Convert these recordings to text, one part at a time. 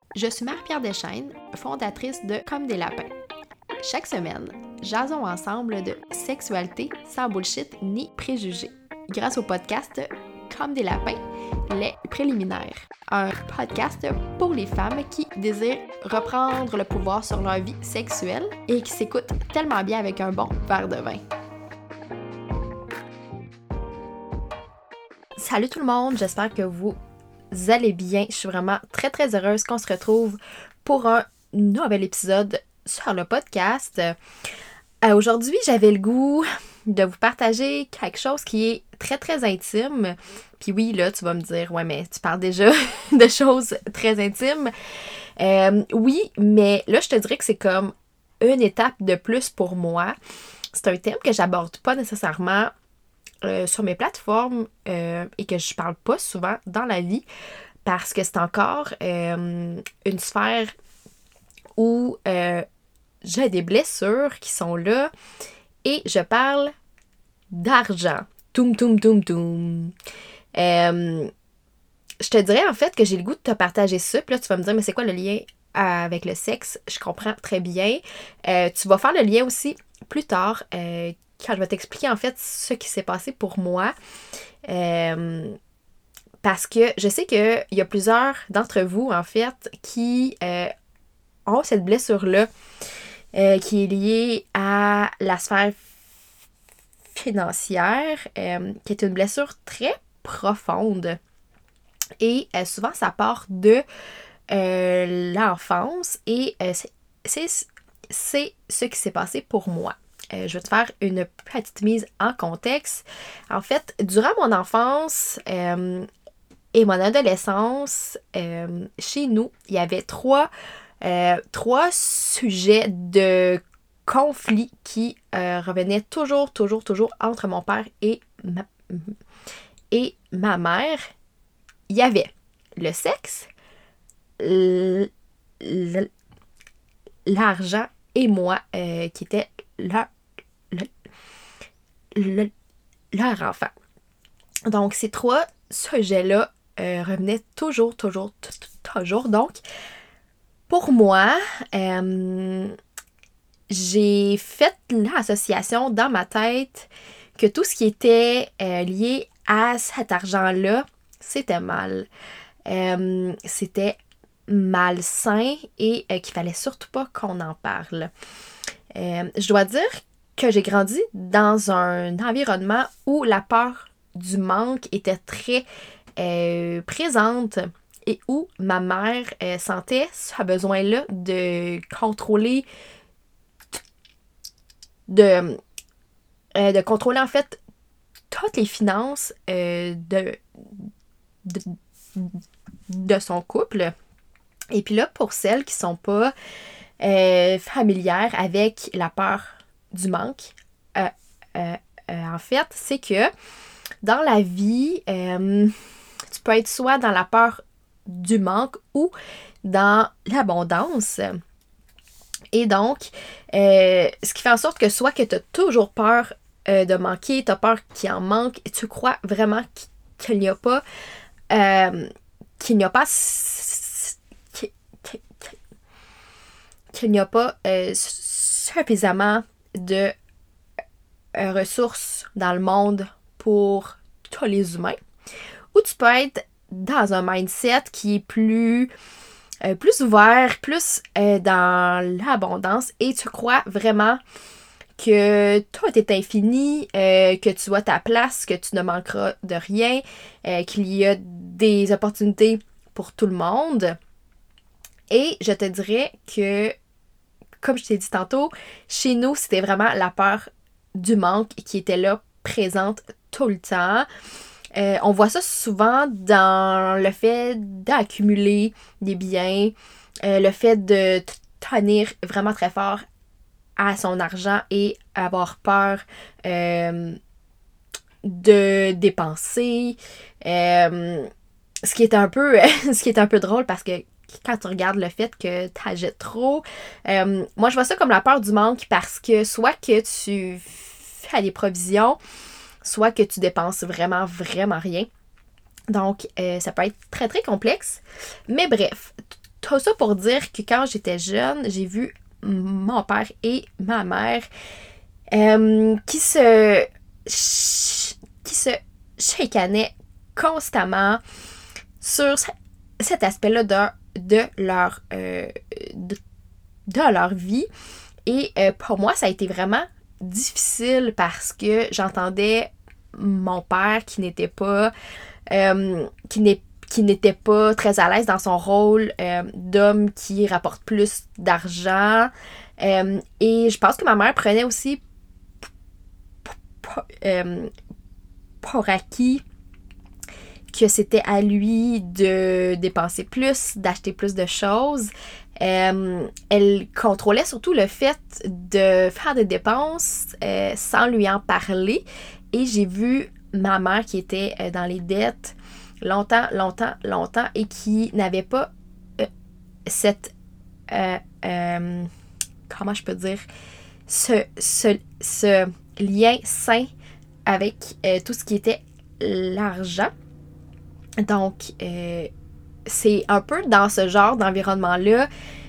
Je suis Marie-Pierre Deschênes, fondatrice de Comme des lapins. Chaque semaine, jasons ensemble de sexualité sans bullshit ni préjugés. Grâce au podcast Comme des lapins, les préliminaires. Un podcast pour les femmes qui désirent reprendre le pouvoir sur leur vie sexuelle et qui s'écoutent tellement bien avec un bon verre de vin. Salut tout le monde, j'espère que vous allez bien. Je suis vraiment très très heureuse qu'on se retrouve pour un nouvel épisode sur le podcast. Aujourd'hui, j'avais le goût de vous partager quelque chose qui est très très intime. Puis oui, là, tu vas me dire, ouais, mais tu parles déjà de choses très intimes. Oui, mais là, je te dirais que c'est comme une étape de plus pour moi. C'est un thème que j'aborde pas nécessairement sur mes plateformes et que je parle pas souvent dans la vie parce que c'est encore une sphère où j'ai des blessures qui sont là et je parle d'argent. Toum, toum, toum, toum. Je te dirais en fait que j'ai le goût de te partager ça. Puis là, tu vas me dire, mais c'est quoi le lien avec le sexe? Je comprends très bien. Tu vas faire le lien aussi plus tard quand je vais t'expliquer en fait ce qui s'est passé pour moi. Parce que je sais qu'il y a plusieurs d'entre vous, en fait, qui ont cette blessure-là qui est liée à la sphère financière, qui est une blessure très profonde. Et souvent, ça part de l'enfance et c'est ce qui s'est passé pour moi. Je vais te faire une petite mise en contexte. En fait, durant mon enfance et mon adolescence, chez nous, il y avait trois sujets de conflit qui revenaient toujours entre mon père et ma mère. Il y avait le sexe, l'argent et moi qui était leur enfant. Donc, ces trois sujets-là revenaient toujours. Donc, pour moi, j'ai fait l'association dans ma tête que tout ce qui était lié à cet argent-là, c'était mal. C'était malsain et qu'il fallait surtout pas qu'on en parle. Je dois dire que j'ai grandi dans un environnement où la peur du manque était très présente et où ma mère sentait ce besoin-là de contrôler de contrôler en fait toutes les finances de son couple. Et puis là, pour celles qui sont pas familières avec la peur du manque, en fait, c'est que dans la vie, tu peux être soit dans la peur du manque ou dans l'abondance. Et donc, ce qui fait en sorte que soit que tu as toujours peur de manquer, tu as peur qu'il en manque, et tu crois vraiment qu'il n'y a pas suffisamment de ressources dans le monde pour tous les humains. Ou tu peux être dans un mindset qui est plus ouvert, plus dans l'abondance et tu crois vraiment que tout est infini, que tu as ta place, que tu ne manqueras de rien, qu'il y a des opportunités pour tout le monde. Et je te dirais que, comme je t'ai dit tantôt, chez nous, c'était vraiment la peur du manque qui était là, présente tout le temps. On voit ça souvent dans le fait d'accumuler des biens, le fait de tenir vraiment très fort à son argent et avoir peur de dépenser. Ce qui est un peu drôle parce que quand tu regardes le fait que tu achètes trop, moi je vois ça comme la peur du manque parce que soit que tu fais des provisions, soit que tu dépenses vraiment rien. Donc, ça peut être très, très complexe. Mais bref, tout ça pour dire que quand j'étais jeune, j'ai vu mon père et ma mère qui se chicanaient constamment sur cet aspect-là de leur de leur vie. Et pour moi, ça a été vraiment difficile parce que j'entendais mon père qui n'était pas qui n'était pas très à l'aise dans son rôle d'homme qui rapporte plus d'argent. Et je pense que ma mère prenait aussi pour acquis que c'était à lui de dépenser plus, d'acheter plus de choses. Elle contrôlait surtout le fait de faire des dépenses sans lui en parler. Et j'ai vu ma mère qui était dans les dettes longtemps et qui n'avait pas cette... comment je peux dire? Ce lien sain avec tout ce qui était l'argent. Donc, c'est un peu dans ce genre d'environnement-là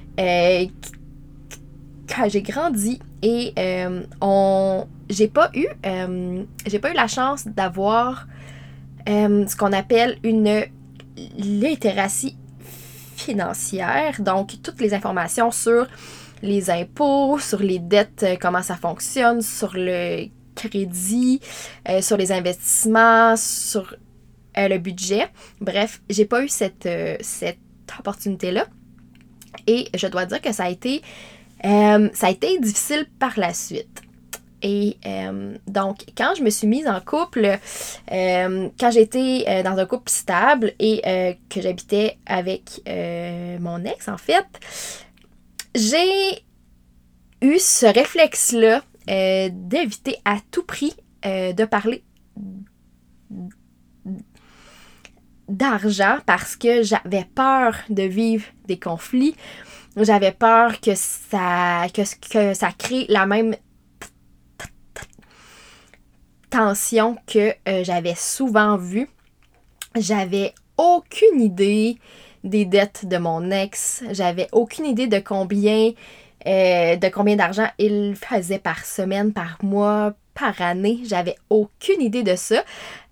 que j'ai grandi et j'ai pas eu la chance d'avoir ce qu'on appelle une littératie financière, donc toutes les informations sur les impôts, sur les dettes, comment ça fonctionne, sur le crédit, sur les investissements, sur le budget. Bref, j'ai pas eu cette opportunité-là. Et je dois dire que ça a été difficile par la suite. Et donc, quand je me suis mise en couple, quand j'étais dans un couple stable et que j'habitais avec mon ex, en fait, j'ai eu ce réflexe-là d'éviter à tout prix de parler d'argent parce que j'avais peur de vivre des conflits. J'avais peur que ça crée la même tension que j'avais souvent vue. J'avais aucune idée des dettes de mon ex. J'avais aucune idée de combien d'argent il faisait par semaine, par mois, par année. J'avais aucune idée de ça.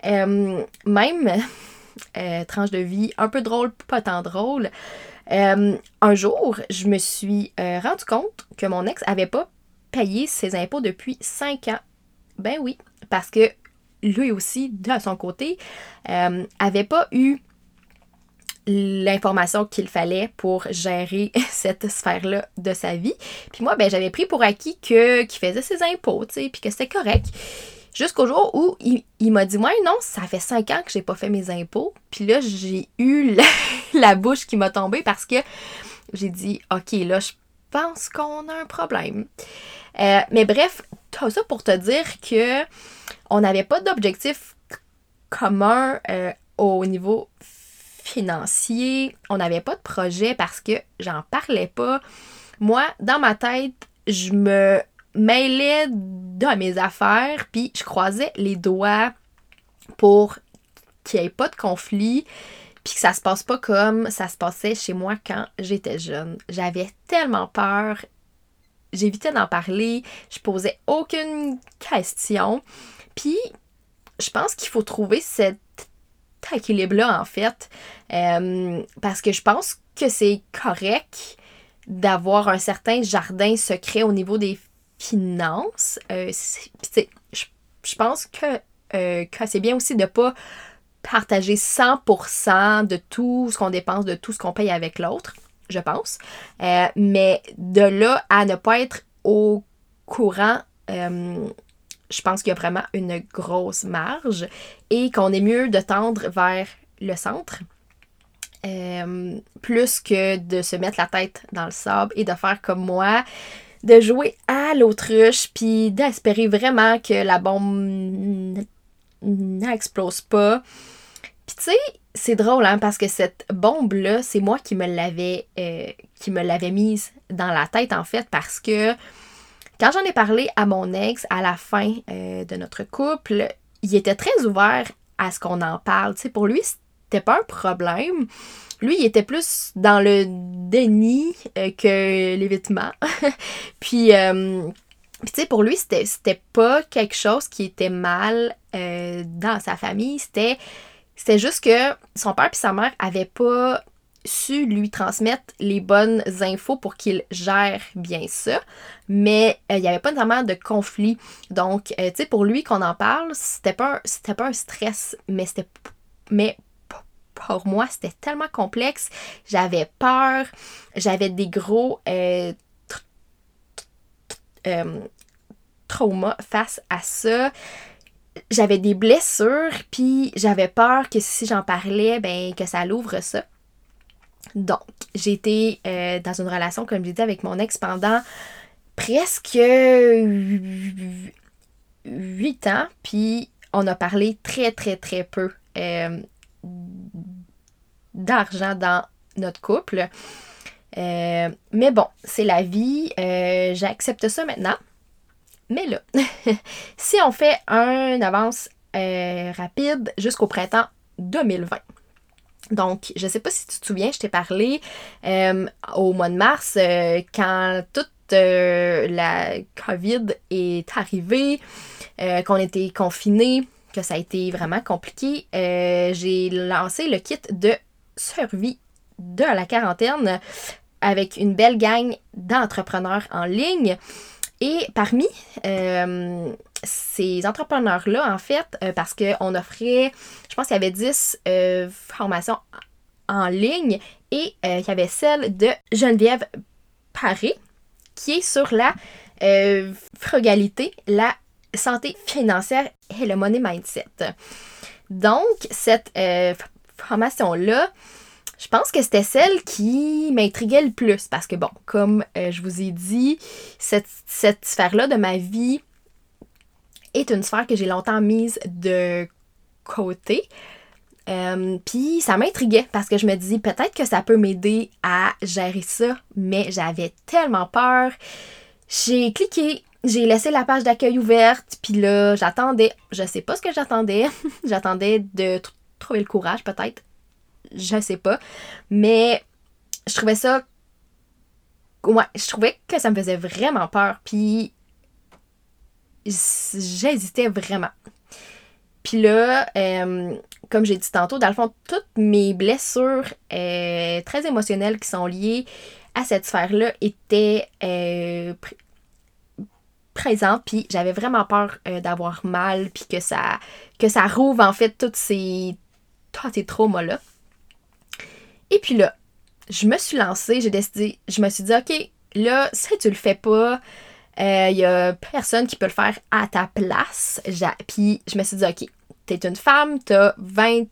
Même tranche de vie un peu drôle, pas tant drôle. Un jour, je me suis rendu compte que mon ex avait pas payé ses impôts depuis 5 ans. Ben oui, parce que lui aussi, de son côté, avait pas eu l'information qu'il fallait pour gérer cette sphère-là de sa vie. Puis moi, ben j'avais pris pour acquis qu'il faisait ses impôts, tu sais, puis que c'était correct. Jusqu'au jour où il m'a dit « Ouais, non, ça fait 5 ans que j'ai pas fait mes impôts. » Puis là, j'ai eu la bouche qui m'a tombée parce que j'ai dit « OK, là, je pense qu'on a un problème. » Mais bref, tout ça pour te dire que on n'avait pas d'objectif commun au niveau financier. On n'avait pas de projet parce que j'en parlais pas. Moi, dans ma tête, je me mêlais de mes affaires, puis je croisais les doigts pour qu'il n'y ait pas de conflit, puis que ça se passe pas comme ça se passait chez moi quand j'étais jeune. J'avais tellement peur, j'évitais d'en parler, je posais aucune question, puis je pense qu'il faut trouver cet équilibre-là, en fait, parce que je pense que c'est correct d'avoir un certain jardin secret au niveau des finances. Je pense que c'est bien aussi de ne pas partager 100% de tout ce qu'on dépense, de tout ce qu'on paye avec l'autre, je pense. Mais de là à ne pas être au courant, je pense qu'il y a vraiment une grosse marge et qu'on est mieux de tendre vers le centre. Plus que de se mettre la tête dans le sable et de faire comme moi, de jouer à l'autruche puis d'espérer vraiment que la bombe n'explose pas. Puis tu sais, c'est drôle hein, parce que cette bombe-là, c'est moi qui me l'avais mise dans la tête en fait parce que quand j'en ai parlé à mon ex à la fin de notre couple, il était très ouvert à ce qu'on en parle. Tu sais, pour lui, c'était pas un problème. Lui, il était plus dans le déni que l'évitement. Puis, tu sais, pour lui, c'était pas quelque chose qui était mal dans sa famille. C'était juste que son père et sa mère avaient pas su lui transmettre les bonnes infos pour qu'il gère bien ça. Mais il n'y avait pas nécessairement de conflit. Donc, tu sais, pour lui, qu'on en parle, c'était pas un stress, mais pour moi, c'était tellement complexe. J'avais peur. J'avais des gros traumas face à ça. J'avais des blessures, puis j'avais peur que si j'en parlais, ben que ça l'ouvre ça. Donc, j'ai été dans une relation, comme j'ai dit, avec mon ex pendant presque 8 ans, puis on a parlé très, très, très peu d'argent dans notre couple. Mais bon, c'est la vie. J'accepte ça maintenant. Mais là, si on fait un avance rapide jusqu'au printemps 2020. Donc, je sais pas si tu te souviens, je t'ai parlé au mois de mars, quand toute la COVID est arrivée, qu'on était confinés, que ça a été vraiment compliqué. J'ai lancé le kit de survie de la quarantaine avec une belle gang d'entrepreneurs en ligne. Et parmi ces entrepreneurs-là, en fait, parce qu'on offrait, je pense qu'il y avait 10 formations en ligne et il y avait celle de Geneviève Paré qui est sur la frugalité, la santé financière et le money mindset. Donc, cette formation-là, je pense que c'était celle qui m'intriguait le plus parce que, bon, comme je vous ai dit, cette sphère-là de ma vie est une sphère que j'ai longtemps mise de côté. Puis ça m'intriguait parce que je me dis peut-être que ça peut m'aider à gérer ça, mais j'avais tellement peur. J'ai cliqué, j'ai laissé la page d'accueil ouverte, puis là, j'attendais. Je sais pas ce que j'attendais. J'attendais de trouver le courage, peut-être. Je sais pas. Mais je trouvais ça... Ouais, je trouvais que ça me faisait vraiment peur. Puis j'hésitais vraiment. Puis là, comme j'ai dit tantôt, dans le fond, toutes mes blessures très émotionnelles qui sont liées à cette sphère-là étaient présentes. Puis j'avais vraiment peur d'avoir mal, puis que ça rouvre en fait tous ces traumas-là. Et puis là, je me suis lancée, je me suis dit, OK, là, si tu le fais pas, il y a personne qui peut le faire à ta place. Puis je me suis dit, OK, t'es une femme, t'as 28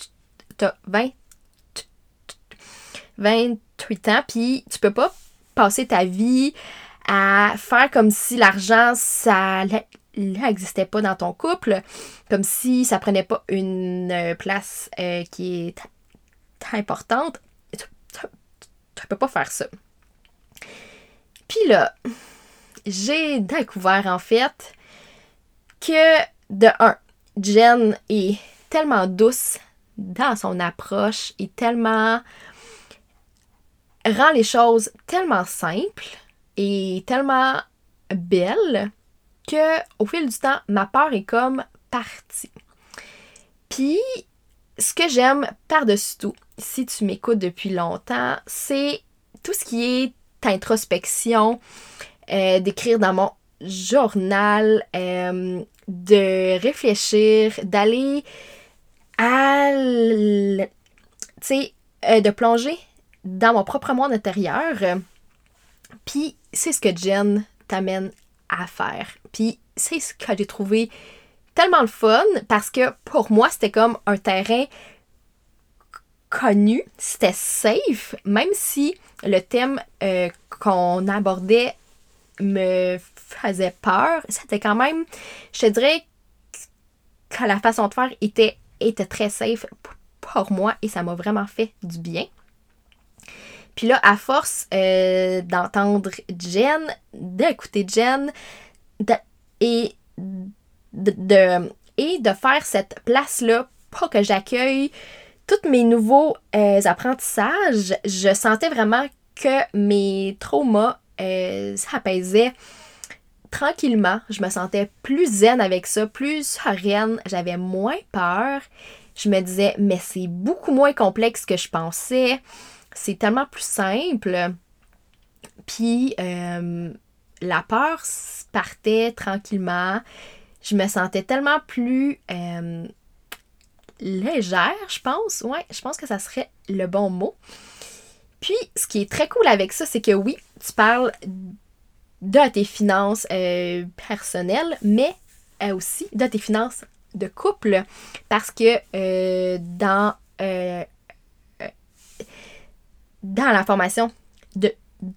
ans, puis tu peux pas passer ta vie à faire comme si l'argent, ça n'existait pas dans ton couple, comme si ça prenait pas une place qui est importante. Tu peux pas faire ça. Puis là, j'ai découvert en fait que de un, Jen est tellement douce dans son approche et tellement rend les choses tellement simples et tellement belles que au fil du temps, ma peur est comme partie. Puis, ce que j'aime par-dessus tout, si tu m'écoutes depuis longtemps, c'est tout ce qui est introspection, d'écrire dans mon journal, de réfléchir, d'aller de plonger dans mon propre monde intérieur. Puis c'est ce que Jen t'amène à faire. Puis c'est ce que j'ai trouvé tellement le fun parce que pour moi, c'était comme un terrain connu, c'était safe, même si le thème qu'on abordait me faisait peur, c'était quand même, je te dirais que la façon de faire était très safe pour moi et ça m'a vraiment fait du bien. Puis là, à force d'entendre Jen, d'écouter Jen et de faire cette place-là pour que j'accueille tous mes nouveaux apprentissages, je sentais vraiment que mes traumas s'apaisaient tranquillement. Je me sentais plus zen avec ça, plus sereine, j'avais moins peur. Je me disais, mais c'est beaucoup moins complexe que je pensais. C'est tellement plus simple. Puis, la peur partait tranquillement. Je me sentais tellement plus légère, je pense. Ouais, je pense que ça serait le bon mot. Puis, ce qui est très cool avec ça, c'est que oui, tu parles de tes finances personnelles, mais aussi de tes finances de couple. Parce que dans la formation de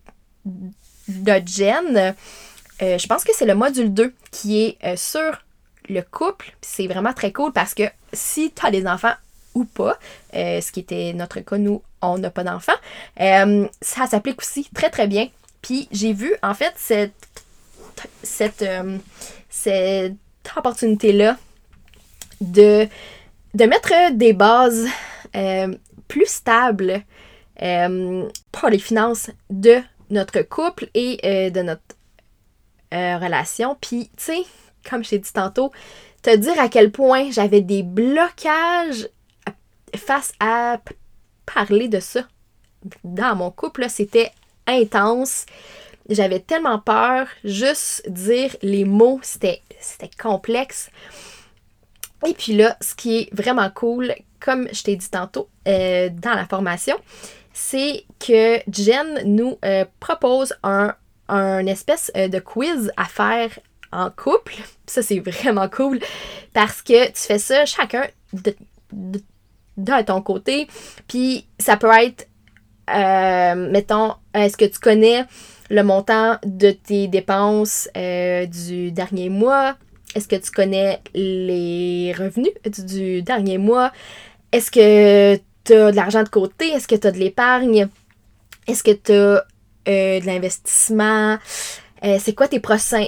Jen, je pense que c'est le module 2 qui est sur le couple. C'est vraiment très cool parce que si tu as des enfants ou pas, ce qui était notre cas, nous, on n'a pas d'enfants, ça s'applique aussi très très bien. Puis j'ai vu en fait cette opportunité-là de mettre des bases plus stables pour les finances de notre couple et de notre relation. Puis, tu sais, comme je t'ai dit tantôt, te dire à quel point j'avais des blocages face à parler de ça dans mon couple, là, c'était intense. J'avais tellement peur. Juste dire les mots, c'était complexe. Et puis là, ce qui est vraiment cool, comme je t'ai dit tantôt dans la formation, c'est que Jen nous propose un espèce de quiz à faire en couple. Ça, c'est vraiment cool parce que tu fais ça chacun de ton côté. Puis ça peut être, mettons, est-ce que tu connais le montant de tes dépenses du dernier mois? Est-ce que tu connais les revenus du dernier mois? Est-ce que tu as de l'argent de côté? Est-ce que tu as de l'épargne? Est-ce que tu as de l'investissement? C'est quoi tes prochains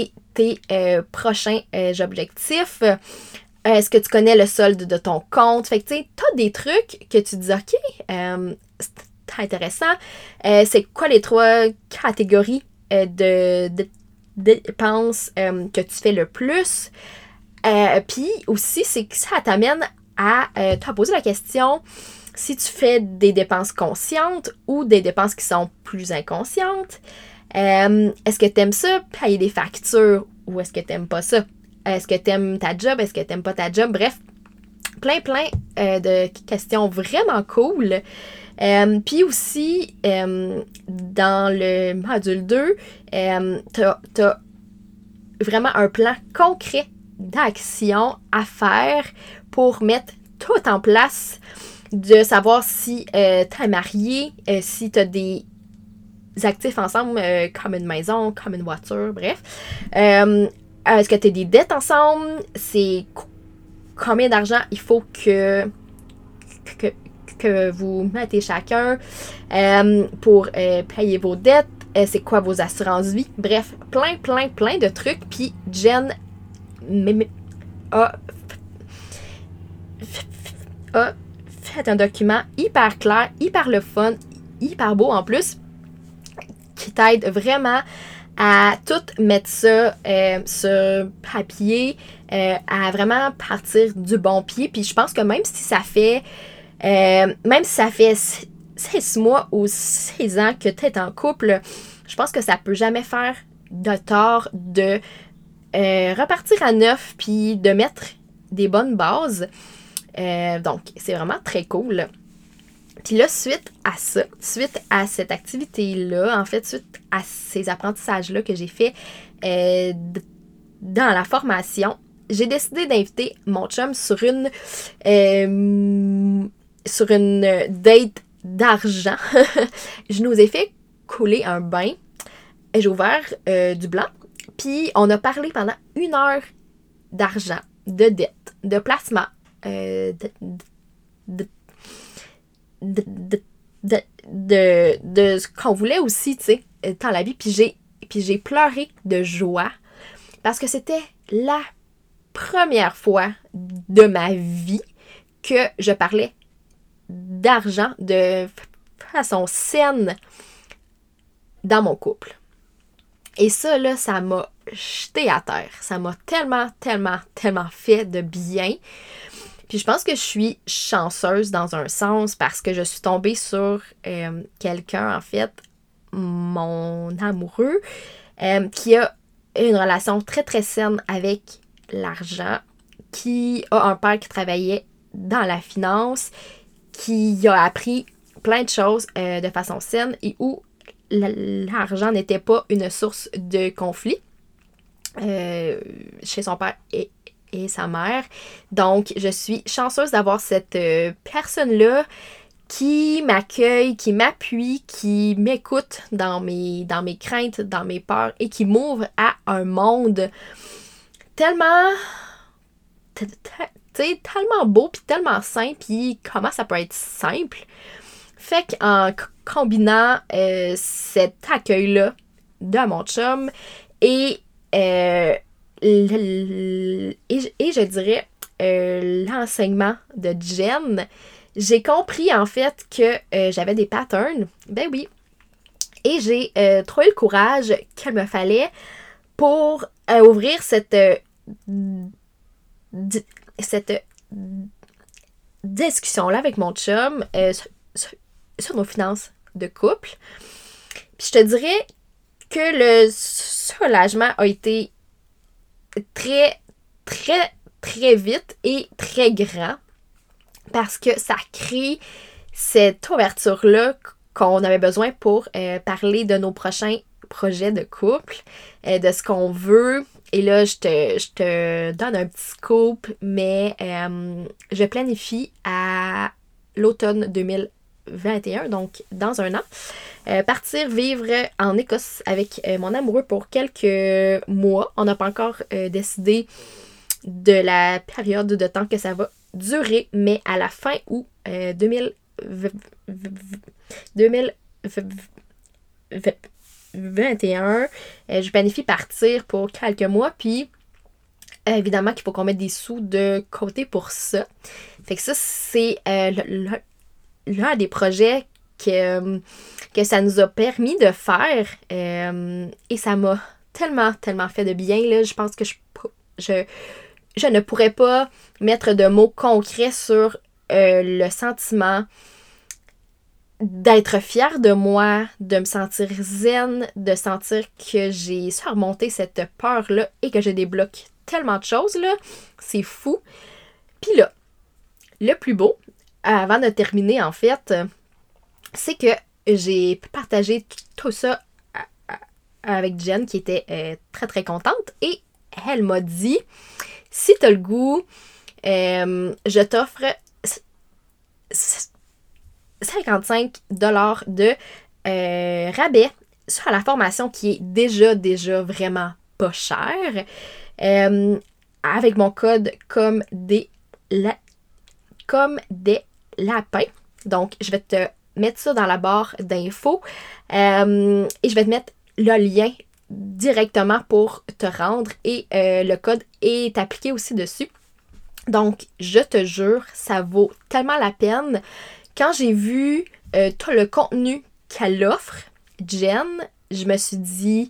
objectifs? Est-ce que tu connais le solde de ton compte? Fait que tu sais, tu as des trucs que tu dis, OK, c'est intéressant. C'est quoi les 3 catégories de dépenses que tu fais le plus? Puis aussi, c'est que ça t'amène à te poser la question si tu fais des dépenses conscientes ou des dépenses qui sont plus inconscientes. Est-ce que tu aimes ça, payer des factures, ou est-ce que tu n'aimes pas ça? Est-ce que tu aimes ta job? Est-ce que tu n'aimes pas ta job? Bref, plein de questions vraiment cool. Puis aussi, dans le module 2, t'as vraiment un plan concret d'action à faire pour mettre tout en place, de savoir si t'es marié, si t'as des actifs ensemble, comme une maison, comme une voiture, bref. Est-ce que t'as des dettes ensemble? C'est combien d'argent il faut que vous mettez chacun pour payer vos dettes, c'est quoi vos assurances-vie, bref, plein de trucs. Puis Jen a fait un document hyper clair, hyper le fun, hyper beau en plus, qui t'aide vraiment à tout mettre ça sur papier, à vraiment partir du bon pied. Puis je pense que même si ça fait 6 mois ou 6 ans que tu es en couple, je pense que ça peut jamais faire de tort de repartir à neuf puis de mettre des bonnes bases. Donc, c'est vraiment très cool. Puis là, suite à cette activité-là, en fait, suite à ces apprentissages-là que j'ai fait dans la formation, j'ai décidé d'inviter mon chum sur une date d'argent. Je nous ai fait couler un bain. J'ai ouvert du blanc. Puis on a parlé pendant 1 heure d'argent, de dette, de placement, de ce qu'on voulait aussi, tu sais, dans la vie. Puis j'ai pleuré de joie parce que c'était la première fois de ma vie que je parlais d'argent de façon saine dans mon couple. Et ça, là, ça m'a jeté à terre. Ça m'a tellement, tellement, tellement fait de bien. Puis je pense que je suis chanceuse dans un sens parce que je suis tombée sur quelqu'un, en fait, mon amoureux, qui a une relation très, très saine avec l'argent, qui a un père qui travaillait dans la finance, qui a appris plein de choses de façon saine et où l'argent n'était pas une source de conflit chez son père et sa mère. Donc, je suis chanceuse d'avoir cette personne-là qui m'accueille, qui m'appuie, qui m'écoute dans mes craintes, dans mes peurs et qui m'ouvre à un monde tellement tellement beau puis tellement simple, puis comment ça peut être simple. Fait qu'en combinant cet accueil-là de mon chum et je dirais l'enseignement de Jen, j'ai compris en fait que j'avais des patterns. Ben oui. Et j'ai trouvé le courage qu'il me fallait pour ouvrir cette discussion-là avec mon chum sur nos finances de couple. Puis je te dirais que le soulagement a été très, très, très vite et très grand parce que ça crée cette ouverture-là qu'on avait besoin pour parler de nos prochains projets de couple, de ce qu'on veut. Et là, je te donne un petit scoop, mais je planifie à l'automne 2021, donc dans un an, partir vivre en Écosse avec mon amoureux pour quelques mois. On n'a pas encore décidé de la période de temps que ça va durer, mais à la fin août 2021, je planifie partir pour quelques mois, puis évidemment qu'il faut qu'on mette des sous de côté pour ça. Fait que ça, c'est l'un des projets que ça nous a permis de faire et ça m'a tellement, tellement fait de bien. Là. Je pense que je ne pourrais pas mettre de mots concrets sur le sentiment d'être fière de moi, de me sentir zen, de sentir que j'ai surmonté cette peur-là et que je débloque tellement de choses, là. C'est fou. Puis là, le plus beau, avant de terminer, en fait, c'est que j'ai partagé tout ça avec Jen, qui était très, très contente. Et elle m'a dit, si t'as le goût, je t'offre 55$ de rabais sur la formation qui est déjà vraiment pas chère. Avec mon code comme des lapins. Donc, je vais te mettre ça dans la barre d'infos et je vais te mettre le lien directement pour te rendre et le code est appliqué aussi dessus. Donc, je te jure, ça vaut tellement la peine. Quand j'ai vu tout le contenu qu'elle offre, Jen, je me suis dit,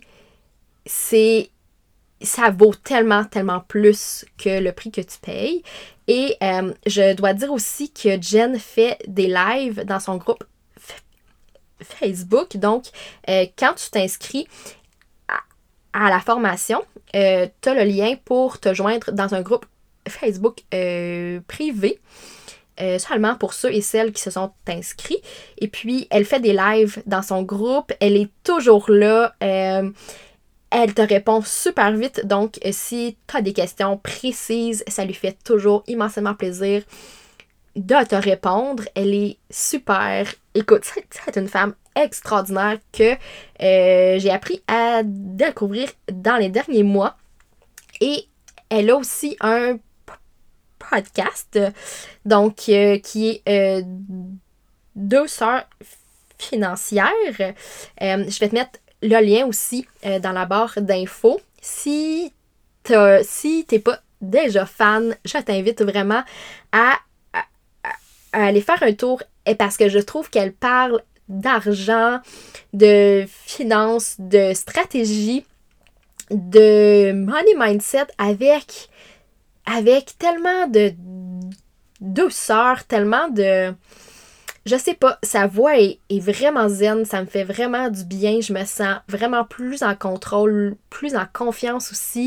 ça vaut tellement, tellement plus que le prix que tu payes. Et je dois dire aussi que Jen fait des lives dans son groupe Facebook. Donc, quand tu t'inscris à la formation, tu as le lien pour te joindre dans un groupe Facebook privé. Seulement pour ceux et celles qui se sont inscrits. Et puis, elle fait des lives dans son groupe. Elle est toujours là. Elle te répond super vite. Donc, si tu as des questions précises, ça lui fait toujours immensément plaisir de te répondre. Elle est super. Écoute, c'est une femme extraordinaire que j'ai appris à découvrir dans les derniers mois. Et elle a aussi un podcast, donc qui est Deux sœurs financières. Je vais te mettre le lien aussi dans la barre d'infos. Si t'es pas déjà fan, je t'invite vraiment à aller faire un tour parce que je trouve qu'elle parle d'argent, de finances, de stratégie, de money mindset avec tellement de douceur, tellement de... Je sais pas, sa voix est vraiment zen, ça me fait vraiment du bien, je me sens vraiment plus en contrôle, plus en confiance aussi.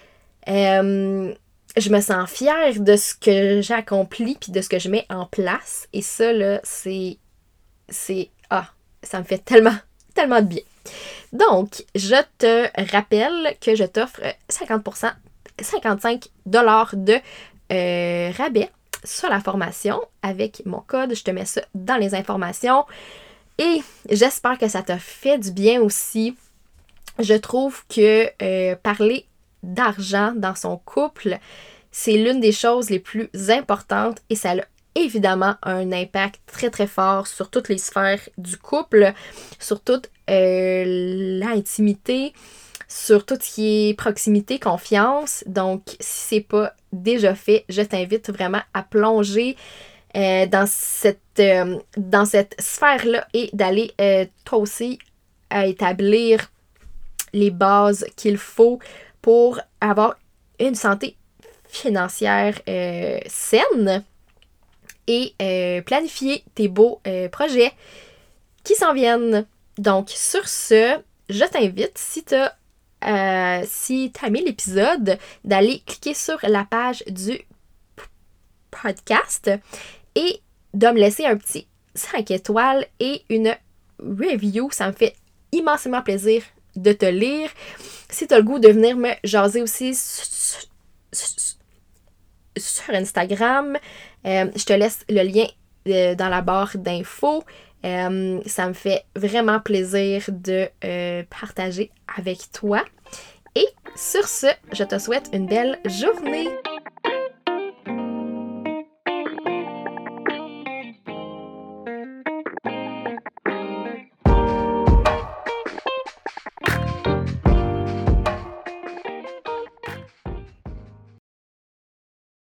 Je me sens fière de ce que j'ai accompli puis de ce que je mets en place. Et ça, là, ça me fait tellement, tellement de bien. Donc, je te rappelle que je t'offre 50%, 55$ de rabais sur la formation avec mon code. Je te mets ça dans les informations. Et j'espère que ça t'a fait du bien aussi. Je trouve que parler d'argent dans son couple, c'est l'une des choses les plus importantes et ça a évidemment un impact très très fort sur toutes les sphères du couple, sur toute l'intimité, sur tout ce qui est proximité, confiance. Donc, si c'est pas déjà fait, je t'invite vraiment à plonger dans cette sphère-là et d'aller toi aussi établir les bases qu'il faut pour avoir une santé financière saine et planifier tes beaux projets qui s'en viennent. Donc, sur ce, je t'invite, si t'as aimé l'épisode, d'aller cliquer sur la page du podcast et de me laisser un petit 5 étoiles et une review. Ça me fait immensément plaisir de te lire. Si tu as le goût de venir me jaser aussi sur Instagram, je te laisse le lien dans la barre d'infos. Ça me fait vraiment plaisir de partager avec toi. Et sur ce, je te souhaite une belle journée.